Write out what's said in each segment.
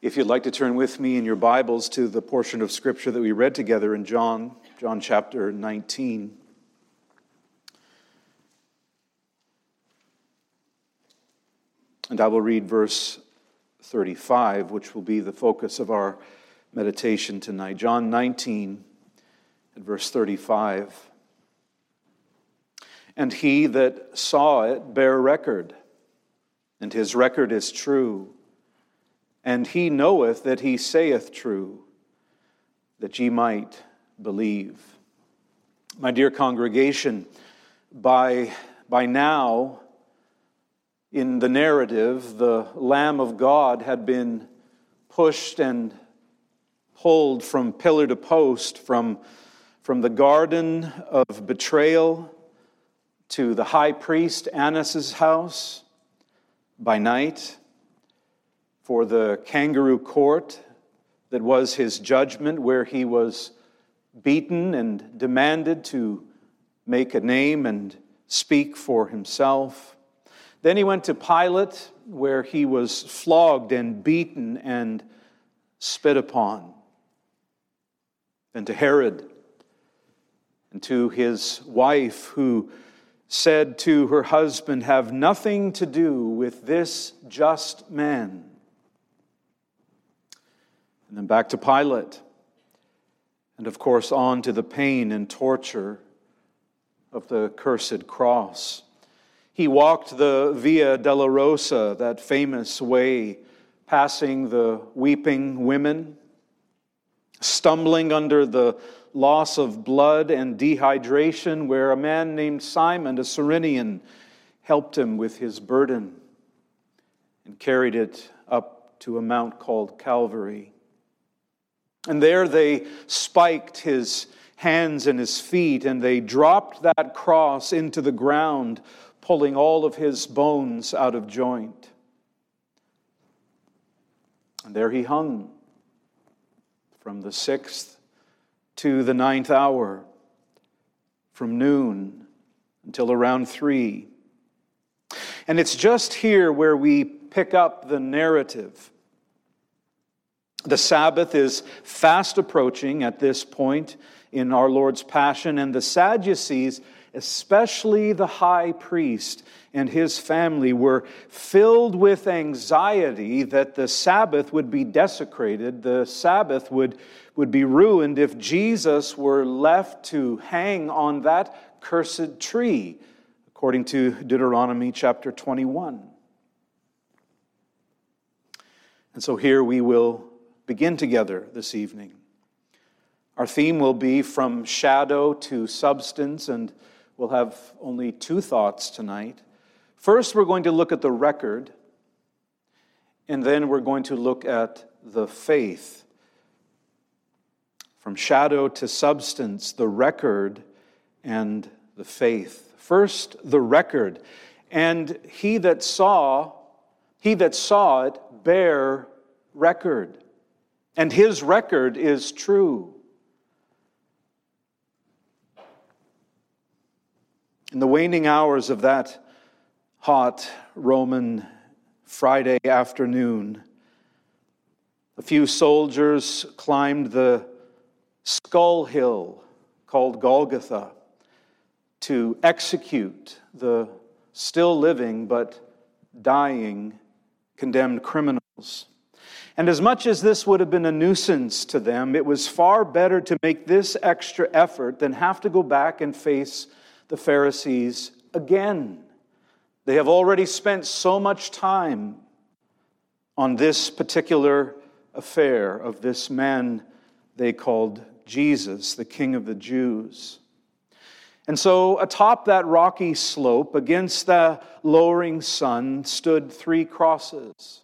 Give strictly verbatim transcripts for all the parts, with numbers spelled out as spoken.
If you'd like to turn with me in your Bibles to the portion of Scripture that we read together in John, John chapter nineteen. And I will read verse thirty-five, which will be the focus of our meditation tonight. John nineteen and verse thirty-five. And he that saw it bare record, and his record is true. And he knoweth that he saith true, that ye might believe. My dear congregation, by, by now, in the narrative, the Lamb of God had been pushed and pulled from pillar to post, from, from the garden of betrayal to the high priest Annas' house by night, for the kangaroo court that was his judgment, where he was beaten and demanded to make a name and speak for himself. Then he went to Pilate, where he was flogged and beaten and spit upon. Then to Herod, and to his wife, who said to her husband, "Have nothing to do with this just man." And then back to Pilate, and of course on to the pain and torture of the cursed cross. He walked the Via Dolorosa, that famous way, passing the weeping women, stumbling under the loss of blood and dehydration, where a man named Simon, a Cyrenian, helped him with his burden and carried it up to a mount called Calvary. And there they spiked his hands and his feet, and they dropped that cross into the ground, pulling all of his bones out of joint. And there he hung from the sixth to the ninth hour, from noon until around three. And it's just here where we pick up the narrative. The Sabbath is fast approaching at this point in our Lord's Passion, and the Sadducees, especially the high priest and his family, were filled with anxiety that the Sabbath would be desecrated, the Sabbath would, would be ruined if Jesus were left to hang on that cursed tree, according to Deuteronomy chapter twenty-one. And so here we will begin together this evening. Our theme will be from shadow to substance, and we'll have only two thoughts tonight. First, we're going to look at the record, and then we're going to look at the faith. From shadow to substance, the record and the faith. First, the record. And he that saw, he that saw it bare record. And his record is true. In the waning hours of that hot Roman Friday afternoon, a few soldiers climbed the skull hill called Golgotha to execute the still living but dying condemned criminals. And as much as this would have been a nuisance to them, it was far better to make this extra effort than have to go back and face the Pharisees again. They have already spent so much time on this particular affair of this man they called Jesus, the King of the Jews. And so atop that rocky slope, against the lowering sun, stood three crosses.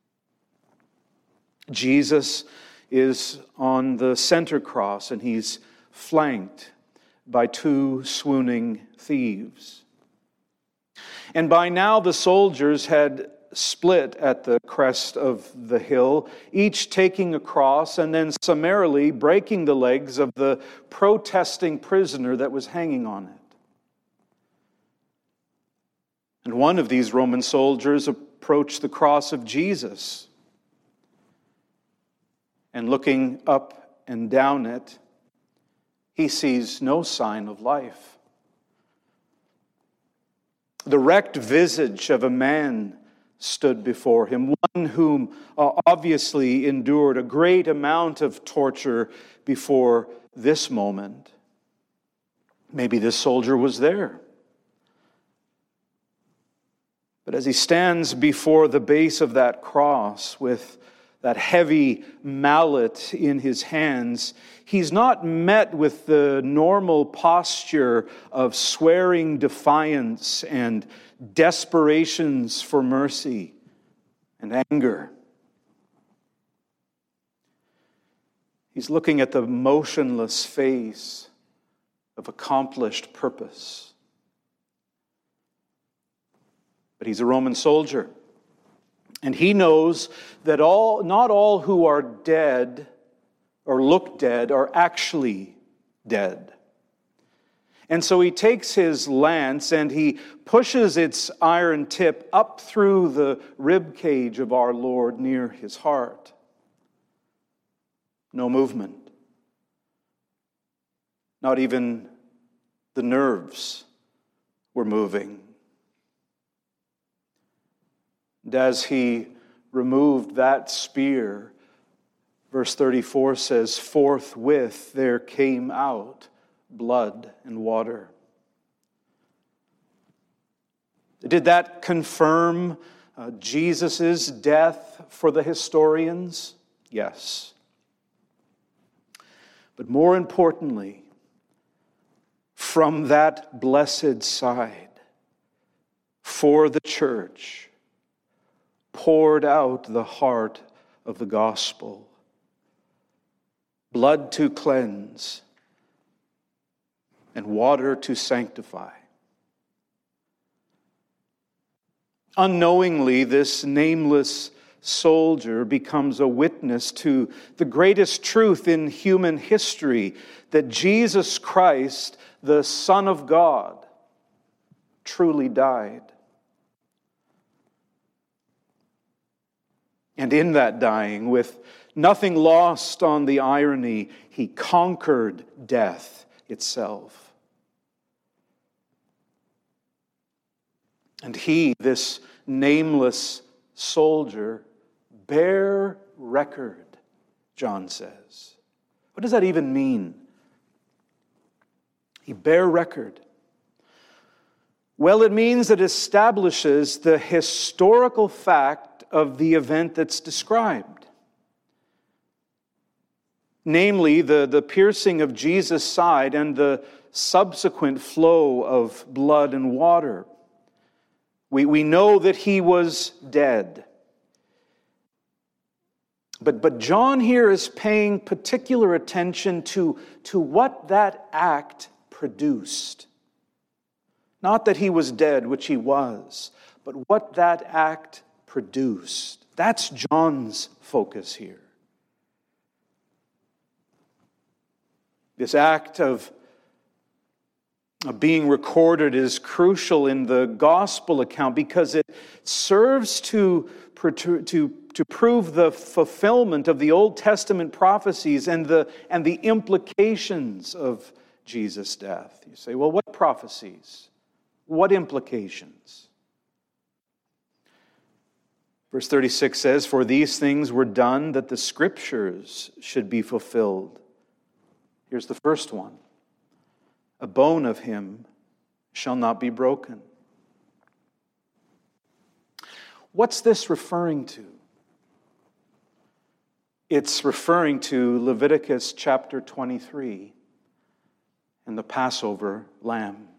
Jesus is on the center cross, and he's flanked by two swooning thieves. And by now the soldiers had split at the crest of the hill, each taking a cross and then summarily breaking the legs of the protesting prisoner that was hanging on it. And one of these Roman soldiers approached the cross of Jesus And looking up and down it, he sees no sign of life. The wrecked visage of a man stood before him, one whom uh, obviously endured a great amount of torture before this moment. Maybe this soldier was there. But as he stands before the base of that cross with that heavy mallet in his hands, he's not met with the normal posture of swearing defiance and desperations for mercy and anger. He's looking at the motionless face of accomplished purpose. But he's a Roman soldier. And he knows that all, not all who are dead or look dead are actually dead. And so he takes his lance and he pushes its iron tip up through the rib cage of our Lord near his heart. No movement. Not even the nerves were moving. And as he removed that spear, verse thirty-four says, forthwith there came out blood and water. Did that confirm uh, Jesus' death for the historians? Yes. But more importantly, from that blessed side, for the church, poured out the heart of the gospel, blood to cleanse and water to sanctify. Unknowingly, this nameless soldier becomes a witness to the greatest truth in human history, that Jesus Christ, the Son of God, truly died. And in that dying, with nothing lost on the irony, he conquered death itself. And he, this nameless soldier, bare record, John says. What does that even mean? He bare record. Well, it means it establishes the historical fact of the event that's described. Namely, the, the piercing of Jesus' side and the subsequent flow of blood and water. We, we know that he was dead. But, but John here is paying particular attention to, to what that act produced. Not that he was dead, which he was, but what that act produced. That's John's focus here. This act of, of being recorded is crucial in the gospel account because it serves to, to, to prove the fulfillment of the Old Testament prophecies and the, and the implications of Jesus' death. You say, well, what prophecies? What implications? Verse thirty-six says, for these things were done that the Scriptures should be fulfilled. Here's the first one. A bone of him shall not be broken. What's this referring to? It's referring to Leviticus chapter twenty-three and the Passover lamb.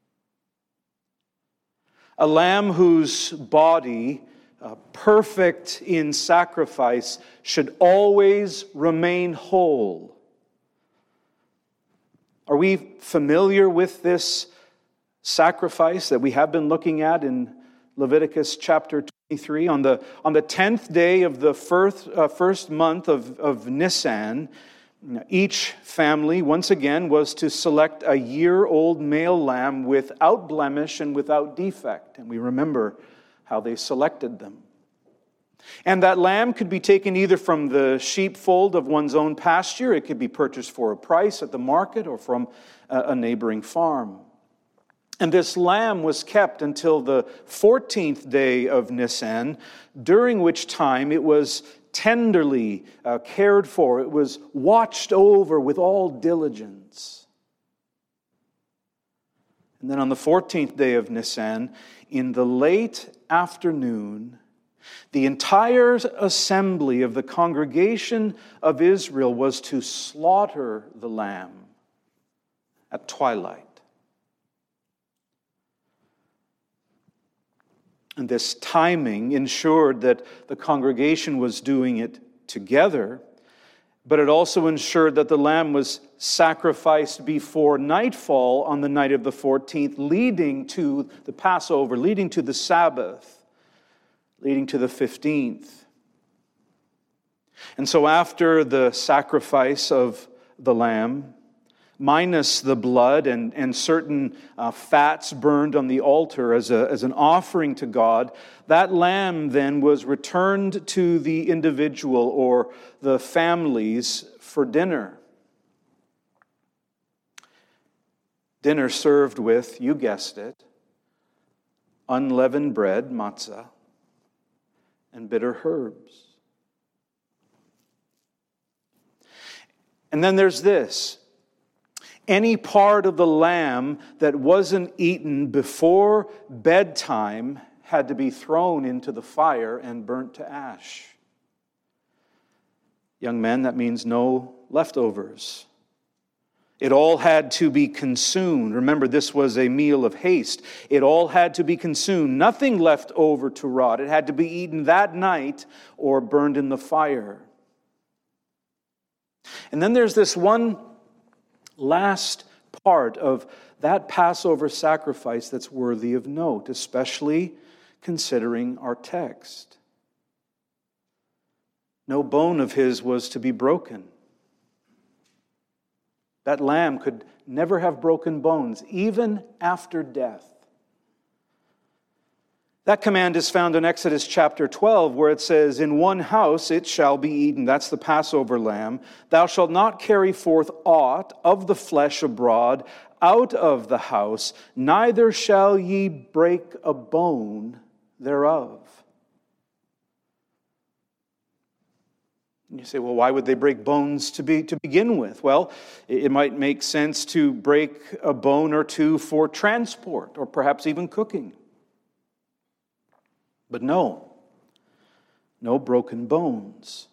A lamb whose body, uh, perfect in sacrifice, should always remain whole. Are we familiar with this sacrifice that we have been looking at in Leviticus chapter twenty-three? On the, on the tenth day of the first, uh, first month of, of Nisan, each family, once again, was to select a year-old male lamb without blemish and without defect. And we remember how they selected them. And that lamb could be taken either from the sheepfold of one's own pasture, it could be purchased for a price at the market, or from a neighboring farm. And this lamb was kept until the fourteenth day of Nisan, during which time it was tenderly uh, cared for. It was watched over with all diligence. And then on the fourteenth day of Nisan, in the late afternoon, the entire assembly of the congregation of Israel was to slaughter the lamb at twilight. And this timing ensured that the congregation was doing it together, but it also ensured that the lamb was sacrificed before nightfall on the night of the fourteenth, leading to the Passover, leading to the Sabbath, leading to the fifteenth. And so after the sacrifice of the lamb, minus the blood and, and certain uh, fats burned on the altar as, a, as an offering to God, that lamb then was returned to the individual or the families for dinner. Dinner served with, you guessed it, unleavened bread, matzah, and bitter herbs. And then there's this. Any part of the lamb that wasn't eaten before bedtime had to be thrown into the fire and burnt to ash. Young men, that means no leftovers. It all had to be consumed. Remember, this was a meal of haste. It all had to be consumed. Nothing left over to rot. It had to be eaten that night or burned in the fire. And then there's this one last part of that Passover sacrifice that's worthy of note, especially considering our text. No bone of his was to be broken. That lamb could never have broken bones, even after death. That command is found in Exodus chapter twelve, where it says, "In one house it shall be eaten." That's the Passover lamb. "Thou shalt not carry forth aught of the flesh abroad out of the house, neither shall ye break a bone thereof." And you say, well, why would they break bones to be to begin with? Well, it might make sense to break a bone or two for transport, or perhaps even cooking. But no, no broken bones.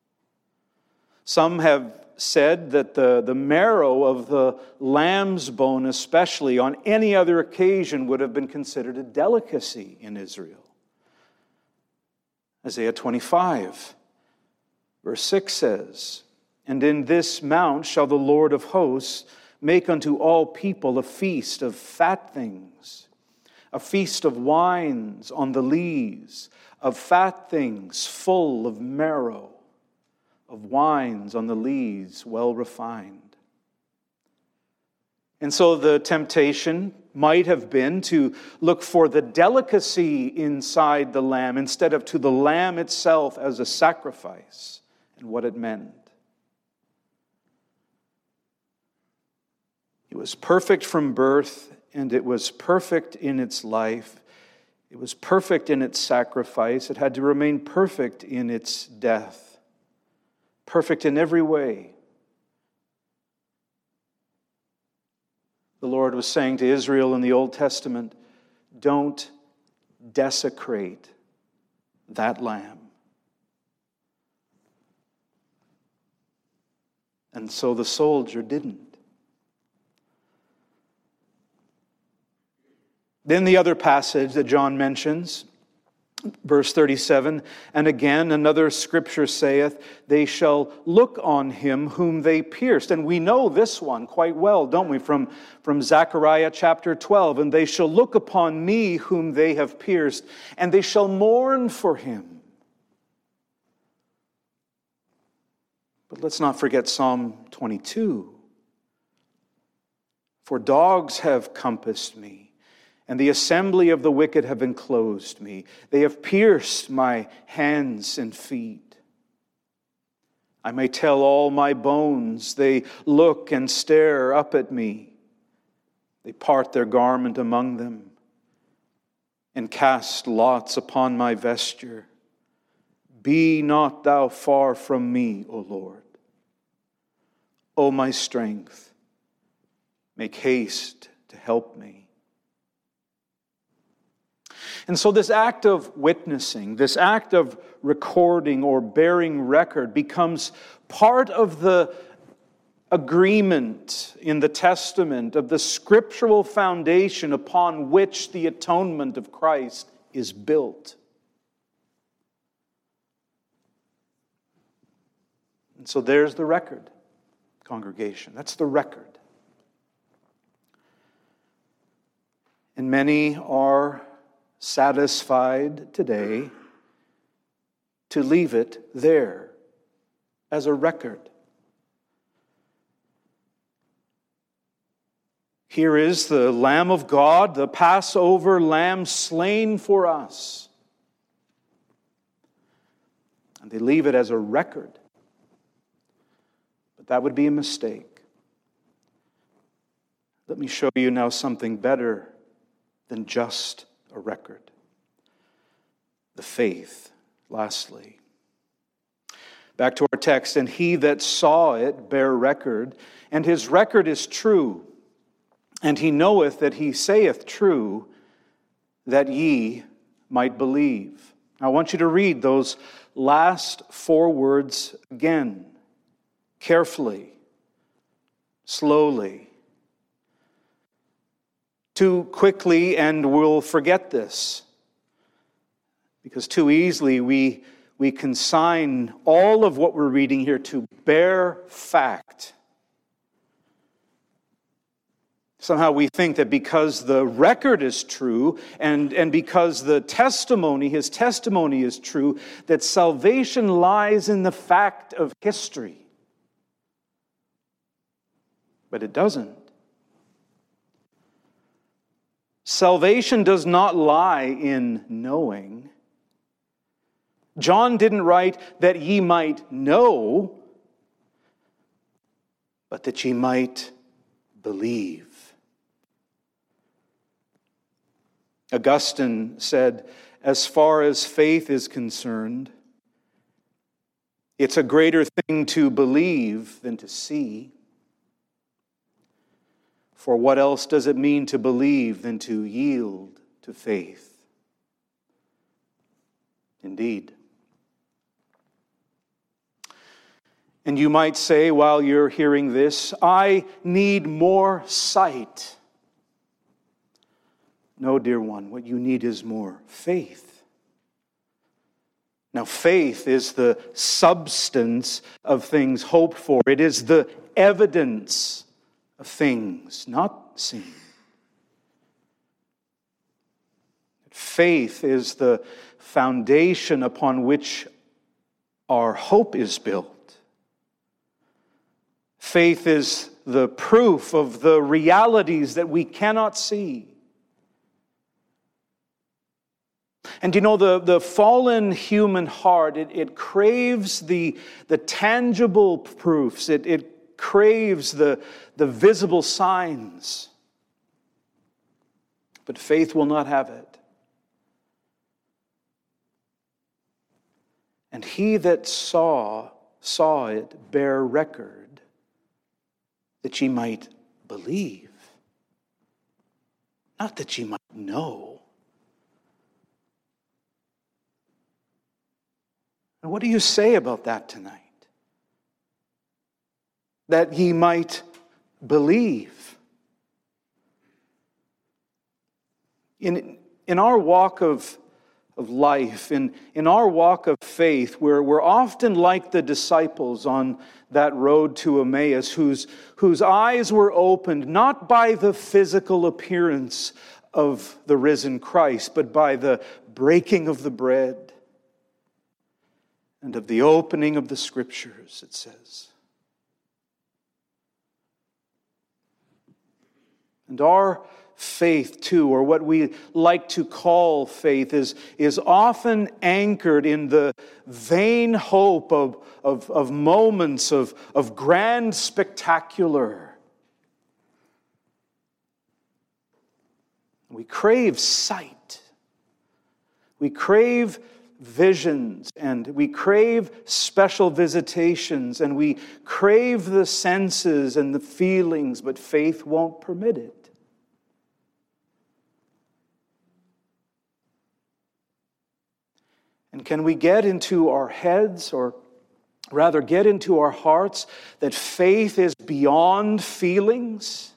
Some have said that the, the marrow of the lamb's bone, especially on any other occasion, would have been considered a delicacy in Israel. Isaiah twenty-five, verse six says, "And in this mount shall the Lord of hosts make unto all people a feast of fat things, a feast of wines on the lees, of fat things full of marrow, of wines on the lees well refined." And so the temptation might have been to look for the delicacy inside the lamb instead of to the lamb itself as a sacrifice and what it meant. It was perfect from birth, and it was perfect in its life. It was perfect in its sacrifice. It had to remain perfect in its death. Perfect in every way. The Lord was saying to Israel in the Old Testament, don't desecrate that lamb. And so the soldier didn't. Then the other passage that John mentions, verse thirty-seven, "And again another scripture saith, They shall look on him whom they pierced." And we know this one quite well, don't we, from, from Zechariah chapter twelve. "And they shall look upon me whom they have pierced, and they shall mourn for him." But let's not forget Psalm twenty-two. "For dogs have compassed me, and the assembly of the wicked have enclosed me. They have pierced my hands and feet. I may tell all my bones. They look and stare up at me. They part their garment among them and cast lots upon my vesture. Be not thou far from me, O Lord. O my strength, make haste to help me. And so this act of witnessing, this act of recording or bearing record becomes part of the agreement in the Testament of the scriptural foundation upon which the atonement of Christ is built. And so there's the record, congregation. That's the record. And many are satisfied today to leave it there as a record. Here is the Lamb of God, the Passover Lamb slain for us. And they leave it as a record. But that would be a mistake. Let me show you now something better than just a record. The faith, lastly. Back to our text, and he that saw it bare record, and his record is true. And he knoweth that he saith true, that ye might believe. Now, I want you to read those last four words again, carefully, slowly. Too quickly, and we'll forget this, because too easily we, we consign all of what we're reading here to bare fact. Somehow we think that because the record is true and, and because the testimony, his testimony is true, that salvation lies in the fact of history. But it doesn't. Salvation does not lie in knowing. John didn't write that ye might know, but that ye might believe. Augustine said, as far as faith is concerned, it's a greater thing to believe than to see. For what else does it mean to believe than to yield to faith? Indeed. And you might say while you're hearing this, I need more sight. No, dear one, what you need is more faith. Now, faith is the substance of things hoped for. It is the evidence of things not seen. Faith is the foundation upon which our hope is built. Faith is the proof of the realities that we cannot see. And you know, the, the fallen human heart, it, it craves the, the tangible proofs. It, it craves the, the visible signs. But faith will not have it. And he that saw, saw it bear record, that ye might believe. Not that ye might know. And what do you say about that tonight? That ye might believe. In, in our walk of, of life, in, in our walk of faith, we're, we're often like the disciples on that road to Emmaus, whose, whose eyes were opened not by the physical appearance of the risen Christ, but by the breaking of the bread and of the opening of the Scriptures, it says. And our faith too, or what we like to call faith, is, is often anchored in the vain hope of, of, of moments of, of grand spectacular. We crave sight. We crave visions, and we crave special visitations, and we crave the senses and the feelings, but faith won't permit it. And can we get into our heads, or rather get into our hearts, that faith is beyond feelings?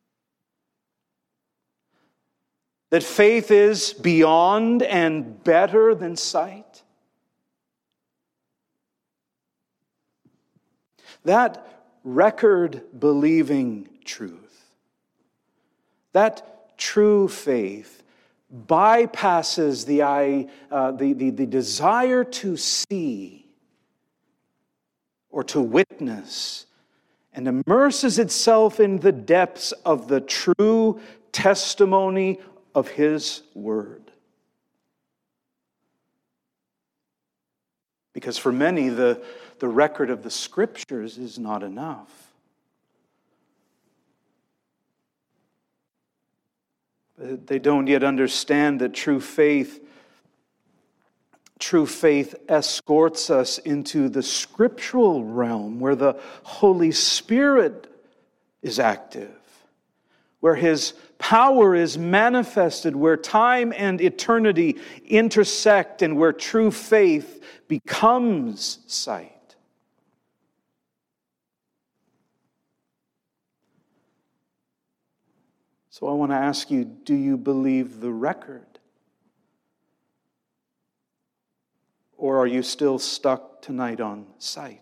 That faith is beyond and better than sight? That record-believing truth, that true faith, bypasses the, eye, uh, the, the, the desire to see or to witness, and immerses itself in the depths of the true testimony of His Word. Because for many, the, the record of the Scriptures is not enough. They don't yet understand that true faith, true faith escorts us into the scriptural realm where the Holy Spirit is active, where His power is manifested, where time and eternity intersect, and where true faith becomes sight. So I want to ask you, do you believe the record? Or are you still stuck tonight on sight?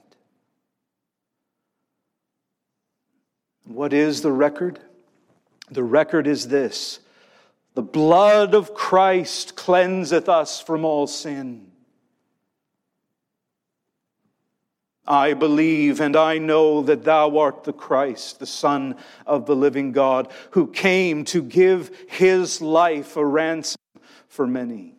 What is the record? The record is this: the blood of Christ cleanseth us from all sin. I believe and I know that thou art the Christ, the Son of the living God, who came to give His life a ransom for many.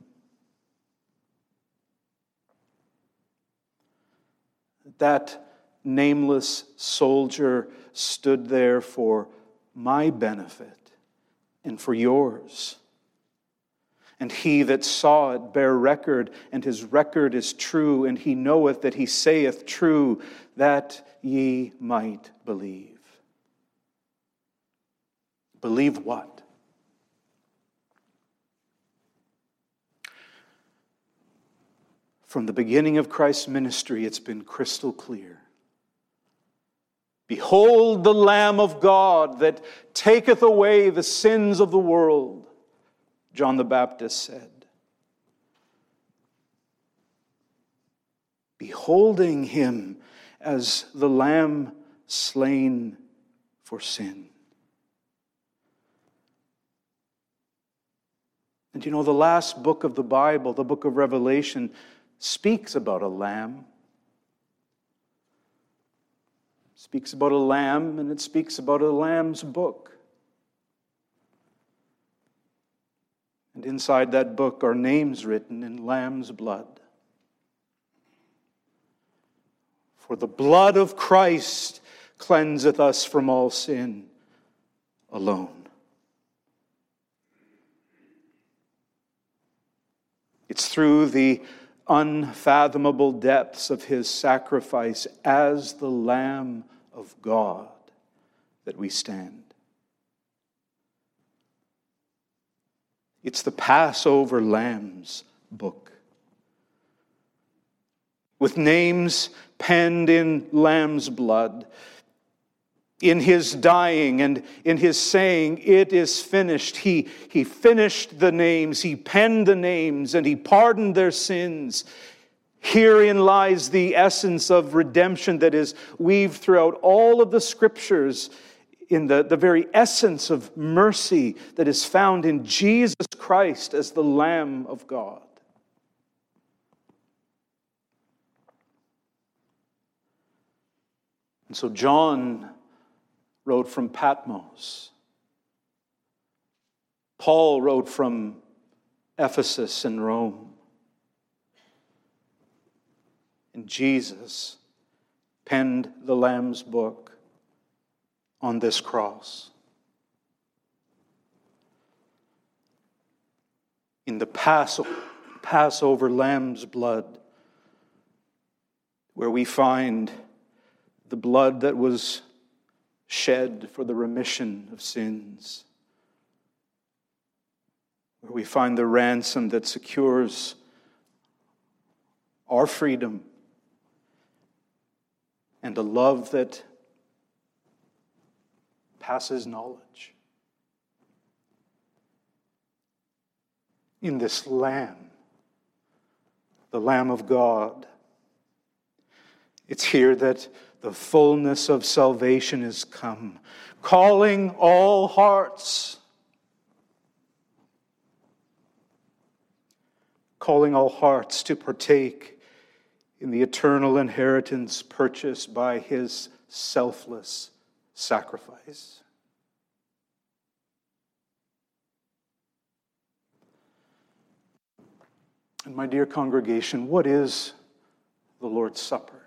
That nameless soldier stood there for my benefit and for yours. And he that saw it bare record, and his record is true, and he knoweth that he saith true, that ye might believe. Believe what? From the beginning of Christ's ministry, it's been crystal clear. Behold the Lamb of God that taketh away the sins of the world, John the Baptist said. Beholding Him as the Lamb slain for sin. And you know, the last book of the Bible, the book of Revelation, speaks about a lamb. It speaks about a lamb, and it speaks about a lamb's book. And inside that book are names written in lamb's blood. For the blood of Christ cleanseth us from all sin alone. It's through the unfathomable depths of His sacrifice as the Lamb of God that we stand. It's the Passover Lamb's book, with names penned in lamb's blood. In His dying and in His saying, it is finished, He, he finished the names, He penned the names, and He pardoned their sins. Herein lies the essence of redemption that is weaved throughout all of the Scriptures, in the, the very essence of mercy that is found in Jesus Christ as the Lamb of God. And so John wrote from Patmos. Paul wrote from Ephesus and Rome. And Jesus penned the Lamb's book on this cross. In the Passover, Passover Lamb's blood, where we find the blood that was shed for the remission of sins, where we find the ransom that secures our freedom and a love that passes knowledge. In this Lamb, the Lamb of God, it's here that the fullness of salvation is come, calling all hearts, calling all hearts to partake in the eternal inheritance purchased by His selfless sacrifice. And my dear congregation, what is the Lord's Supper?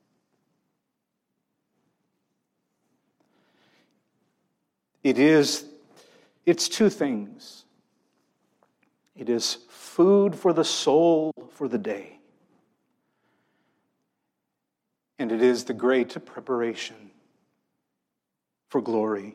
It is, it's two things. It is food for the soul for the day. And it is the great preparation for glory.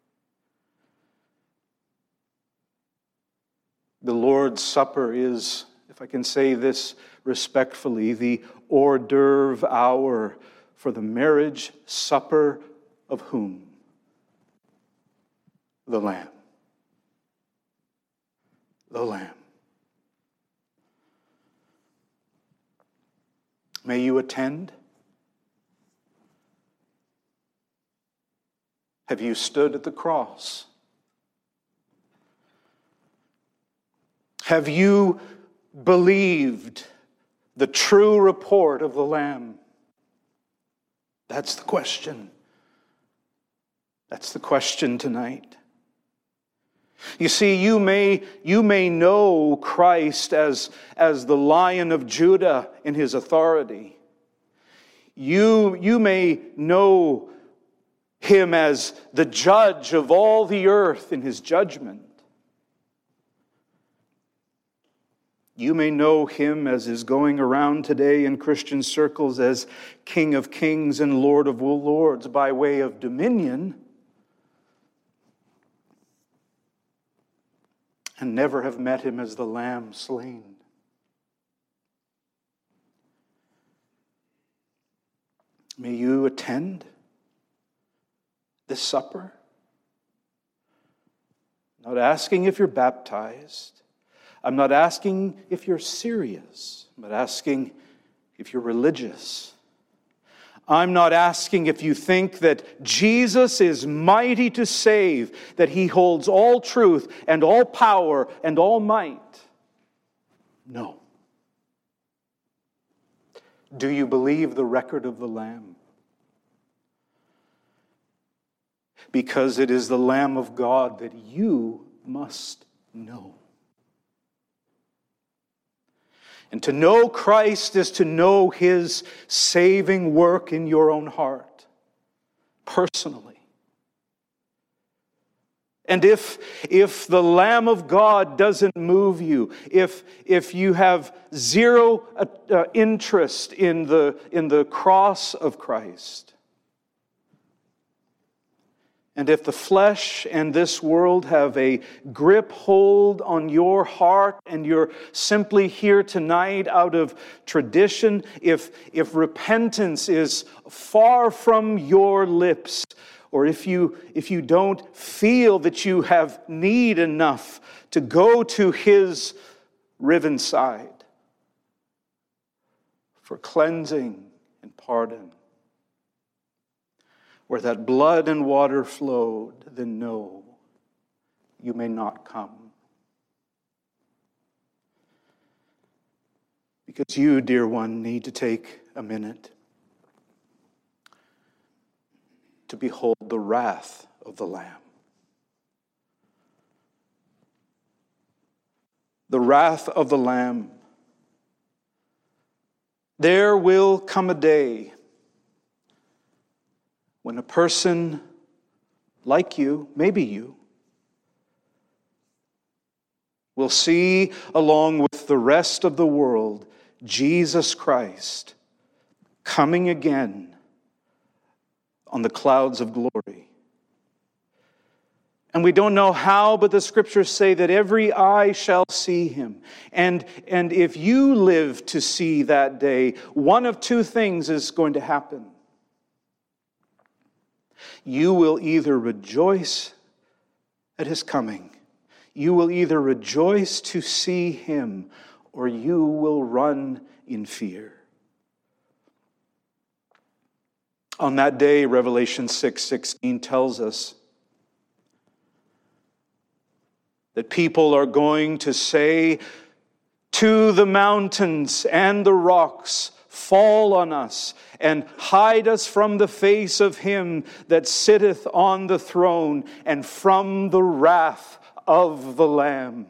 The Lord's Supper is, if I can say this respectfully, the hors d'oeuvre hour for the marriage supper of whom? The Lamb. The Lamb. May you attend. Have you stood at the cross? Have you believed the true report of the Lamb? That's the question. That's the question tonight. You see, you may, you may know Christ as, as the Lion of Judah in His authority. You, you may know Him as the judge of all the earth in His judgment. You may know Him as is going around today in Christian circles as King of Kings and Lord of Lords by way of dominion, and never have met Him as the Lamb slain. May you attend this supper. I'm not asking if you're baptized. I'm not asking if you're serious. I'm not asking if you're religious. I'm not asking if you think that Jesus is mighty to save, that He holds all truth and all power and all might. No. Do you believe the record of the Lamb? Because it is the Lamb of God that you must know. And to know Christ is to know His saving work in your own heart, personally. And if, if the Lamb of God doesn't move you, if, if you have zero uh, interest in the, in the cross of Christ, and if the flesh and this world have a grip hold on your heart and you're simply here tonight out of tradition, if, if repentance is far from your lips, or if you, if you don't feel that you have need enough to go to His riven side for cleansing and pardon, where that blood and water flowed, then no, you may not come. Because you, dear one, need to take a minute to behold the wrath of the Lamb. the wrath of the Lamb. There will come a day when a person like you, maybe you, will see, along with the rest of the world, Jesus Christ coming again on the clouds of glory. And we don't know how, but the Scriptures say that every eye shall see him. And, and if you live to see that day, one of two things is going to happen. You will either rejoice at his coming, you will either rejoice to see him, or you will run in fear. On that day, Revelation six sixteen tells us that people are going to say to the mountains and the rocks, fall on us and hide us from the face of him that sitteth on the throne and from the wrath of the Lamb.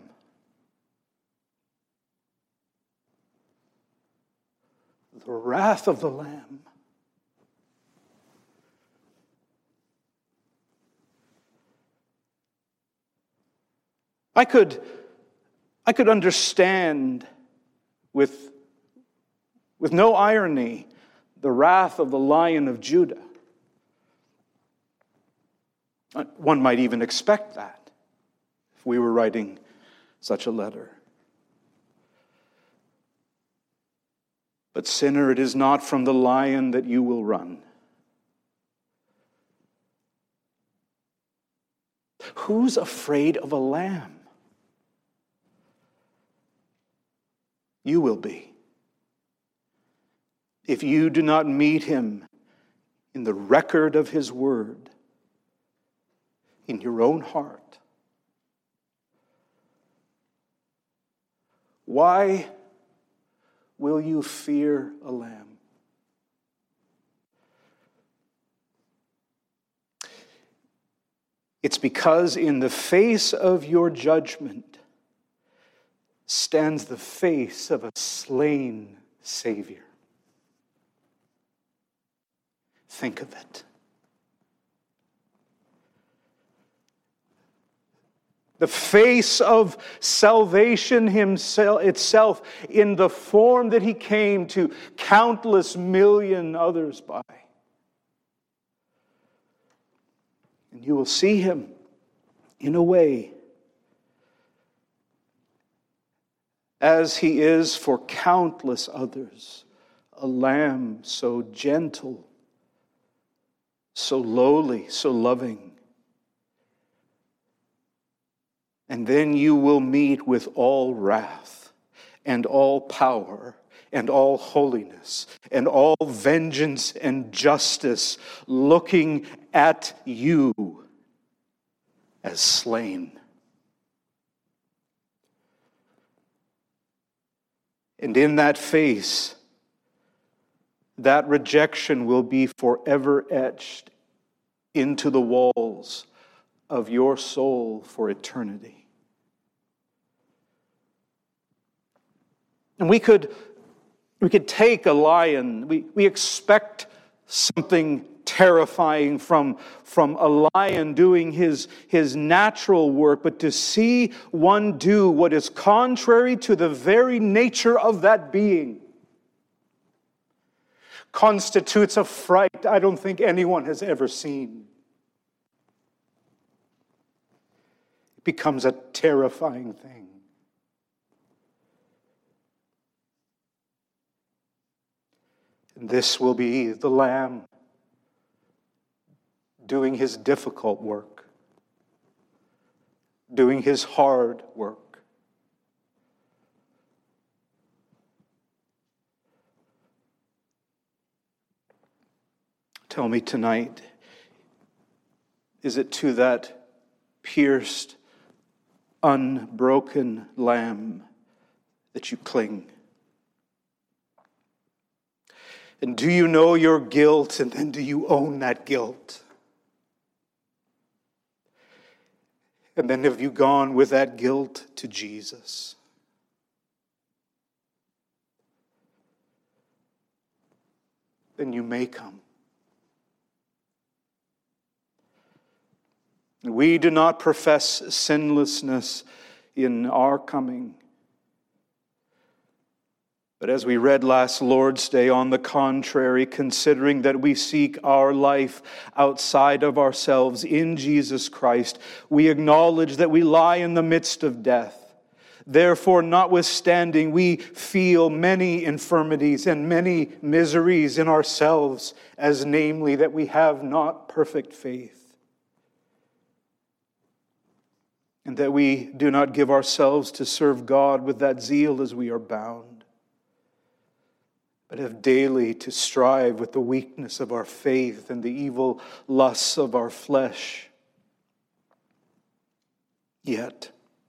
The wrath of the Lamb. I could, I could understand with, with no irony the wrath of the Lion of Judah. One might even expect that if we were writing such a letter. But sinner, it is not from the lion that you will run. Who's afraid of a lamb? You will be. If you do not meet him in the record of his word, in your own heart. Why will you fear a lamb? It's because in the face of your judgment stands the face of a slain Savior. Think of it. The face of salvation himself, itself, in the form that he came to countless million others by. And you will see him in a way as he is for countless others, a lamb so gentle, so lowly, so loving. And then you will meet with all wrath and all power and all holiness and all vengeance and justice looking at you as slain. And in that face, that rejection will be forever etched into the walls of your soul for eternity. And we could, we could take a lion. We, we expect something terrifying from, from a lion doing his, his natural work, but to see one do what is contrary to the very nature of that being constitutes a fright I don't think anyone has ever seen. It becomes a terrifying thing. And this will be the Lamb doing his difficult work, doing his hard work. Tell me tonight, is it to that pierced, unbroken Lamb that you cling? And do you know your guilt, and then do you own that guilt? And then have you gone with that guilt to Jesus? then you may come. We do not profess sinlessness in our coming. But as we read last Lord's Day, on the contrary, considering that we seek our life outside of ourselves in Jesus Christ, we acknowledge that we lie in the midst of death. Therefore, notwithstanding, we feel many infirmities and many miseries in ourselves, as namely that we have not perfect faith, and that we do not give ourselves to serve God with that zeal as we are bound, but have daily to strive with the weakness of our faith and the evil lusts of our flesh. Yet,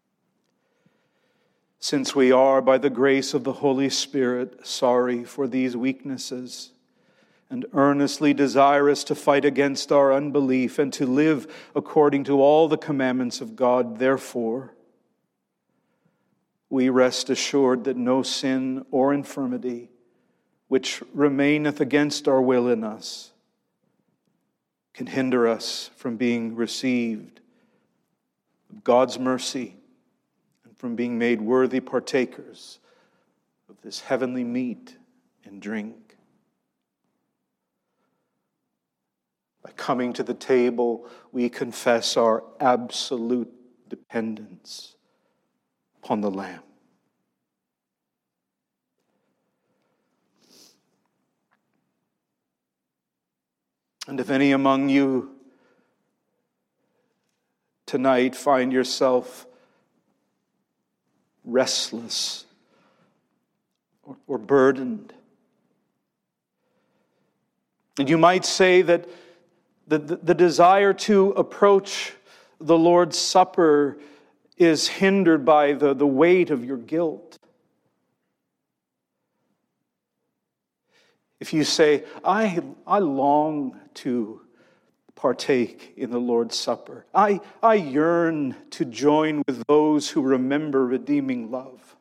since we are, by the grace of the Holy Spirit, sorry for these weaknesses, and earnestly desirous to fight against our unbelief and to live according to all the commandments of God, therefore, we rest assured that no sin or infirmity which remaineth against our will in us can hinder us from being received of God's mercy and from being made worthy partakers of this heavenly meat and drink. By coming to the table, we confess our absolute dependence upon the Lamb. And if any among you tonight find yourself restless or, or burdened, and you might say that the, the, the desire to approach the Lord's Supper is hindered by the, the weight of your guilt. If you say, I, I long to partake in the Lord's Supper. I, I yearn to join with those who remember redeeming love.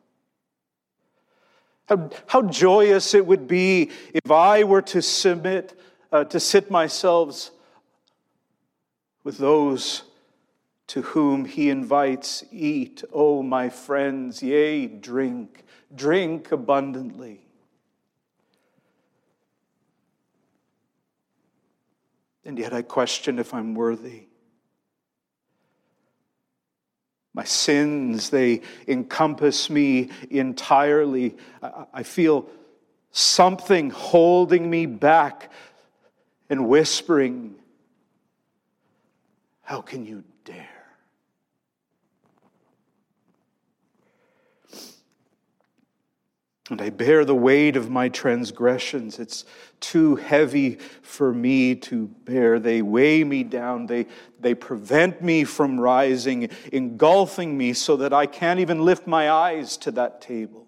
How, how joyous it would be if I were to submit, uh, to sit myself with those to whom he invites, eat, O my friends, yea, drink, drink abundantly. And yet I question if I'm worthy. My sins, they encompass me entirely. I feel something holding me back and whispering, how can you dare? And I bear the weight of my transgressions. It's too heavy for me to bear. They weigh me down. They, they prevent me from rising, engulfing me so that I can't even lift my eyes to that table.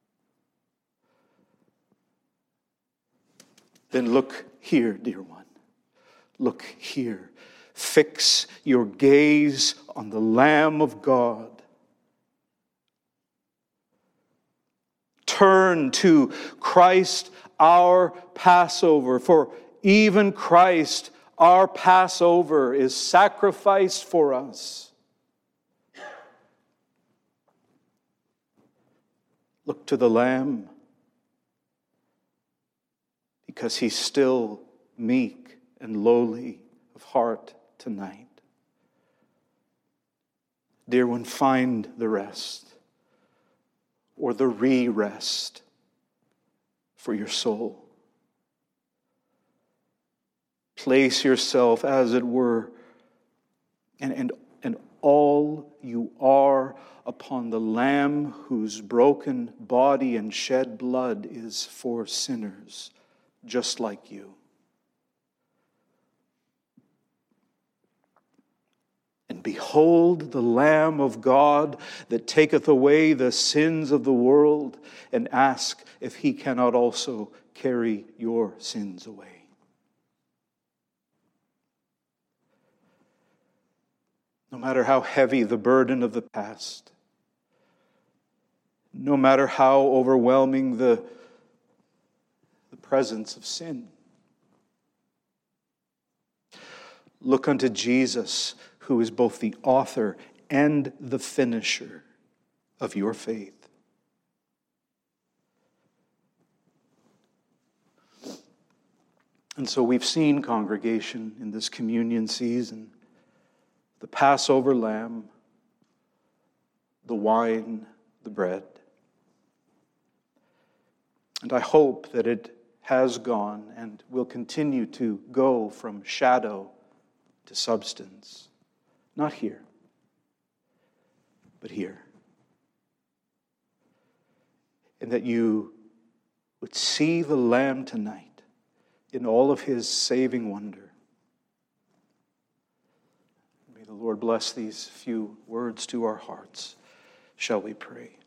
Then look here, dear one. Look here. Fix your gaze on the Lamb of God. Turn to Christ, our Passover, for even Christ, our Passover, is sacrificed for us. Look to the Lamb, because he's still meek and lowly of heart tonight. Dear one, find the rest, or the re-rest for your soul. Place yourself, as it were, and, and, and all you are upon the Lamb whose broken body and shed blood is for sinners, just like you. And behold the Lamb of God that taketh away the sins of the world, and ask if he cannot also carry your sins away. No matter how heavy the burden of the past, no matter how overwhelming the, the presence of sin, look unto Jesus, who is both the author and the finisher of your faith. And so we've seen, congregation, in this communion season, the Passover lamb, the wine, the bread. And I hope that it has gone and will continue to go from shadow to substance. Not here, but here. And that you would see the Lamb tonight in all of his saving wonder. May the Lord bless these few words to our hearts. Shall we pray?